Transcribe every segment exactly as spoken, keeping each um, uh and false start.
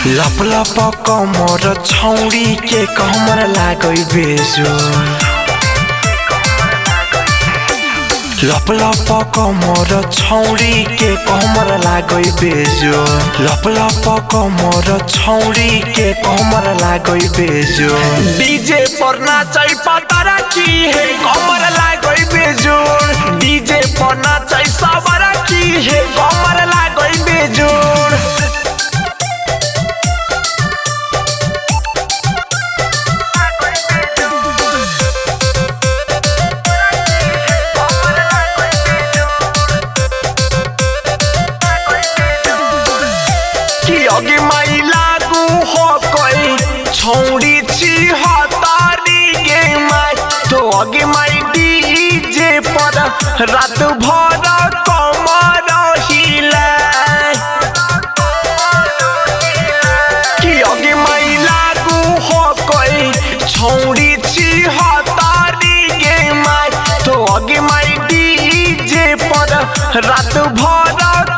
लप लप कमर छौरी के कमर लागै बेजोर लप लप कमर छौरी के कमर लागै बेजोर लप लप कमर छौरी के कमर लागै बेजोर डीजे पर नाचै पतरा की हे कमर लागै बेजोर डीजे पर नाचै सबरा की हे कमर लागै बेजोर अगे माई लागू हो कोई छौड़ी छी हतारी गे माई तो अगे माई डीजे पर रात भर कमर हिला कि अगे माई लागू हो कोई छौड़ी छी हतारी गे माई तो अगे माई डीजे पर रात भर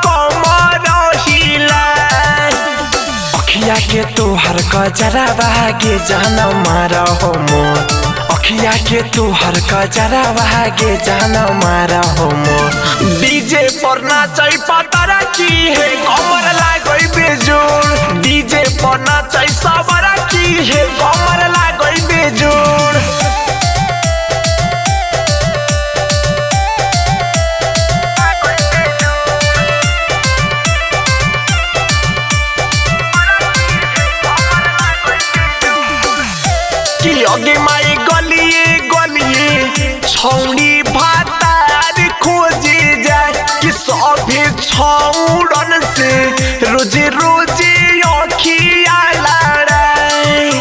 अखिया के तोहर कजरा भागे जान मारा हो मोर अखिया के तोहर कजरा भागे जान मारा हो मोर डीजे पर नाचै पतरा की हे कमर लागै बेजोर डीजे पर नाचै सबरा की हे कमर लागै बेजोर अगे माई गलिए गलिए छौड़ी भातार खोजे जाए कि सभी छौड़न से रोजे रोजे अखिया लड़ाए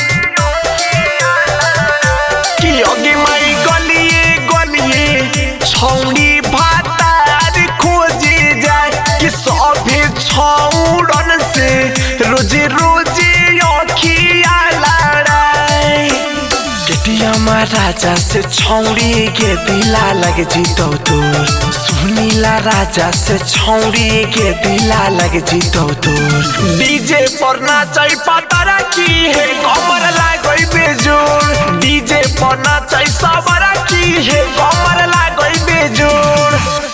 कि अगे माई गलिए गलिए छौड़ी भातार खोजे जाए कि सभी छौड़न से रोजे रोजे अखिया राजा से छौड़ी के दिला लग जीतो तोर सुनीला राजा से छौड़ी के दिला लग जीतो तोर डीजे पर नाचै पतरा की हे कमर लागै बेजोर डीजे पर नाचै सबरा की हे कमर लागै बेजोर।